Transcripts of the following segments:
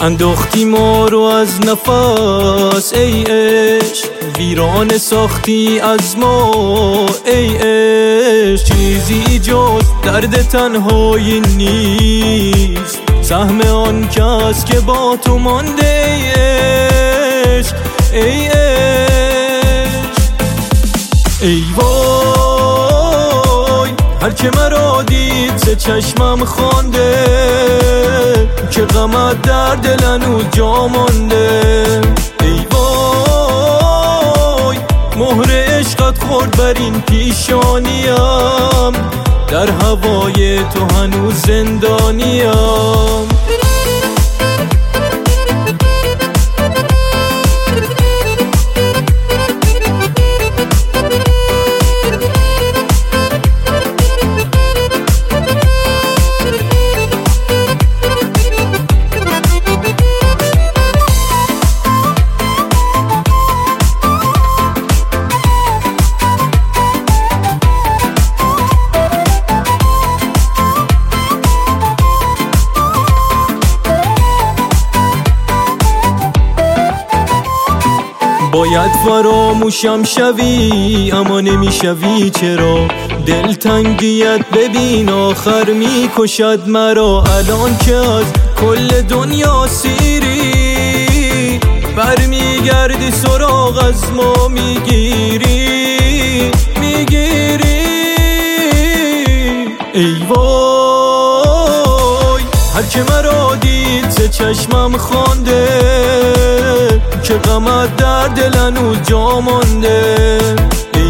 انداختی ما رو از نفس ای عشق، ویران ساختی از ما ای عشق. چیزی جز درد تنهایی نیست، سهم آن کس که با تو مانده ای عشق ای عشق. ای وای هر که مرا دید سه چشمم خوانده، که غمت در دل هنوز جا مانده. ای وای مهر عشقت خورد بر این پیشانیم، در هوای تو هنوز زندانیم. باید فراموشم شوی اما نمیشوی، چرا دلتنگیت ببین آخر میکشد مرا. الان که از کل دنیا سیری، برمیگردی سراغ از ما میگیری. ای وای هر که مرا دید سه چشمم خوانده، که غمت در دل هنوز جا مانده. ای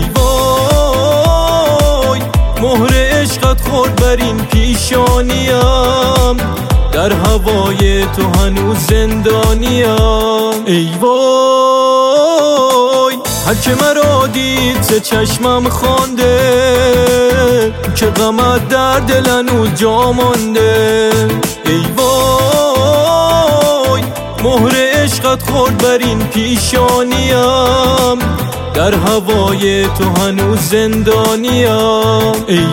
وای مهر عشقت خورد بر این پیشانیم، در هوای تو هنوز زندانیم. ای وای هر که مرا دید سه چشمم خوانده، که غمت در دل هنوز جا مانده. ای وای مهر عشقت خورد بر این پیشانیم، در هوای تو هنوز زندانیم. ای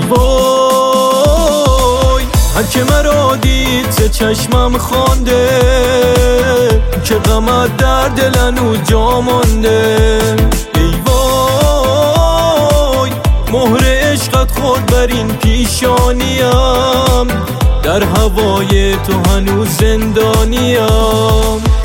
وای هر که مرا دید سه چشمم خوانده، که غمت در دل هنوز جا مانده. ای وای مهر عشقت خورد بر این پیشانیم، در هوای تو هنوز زندانیم.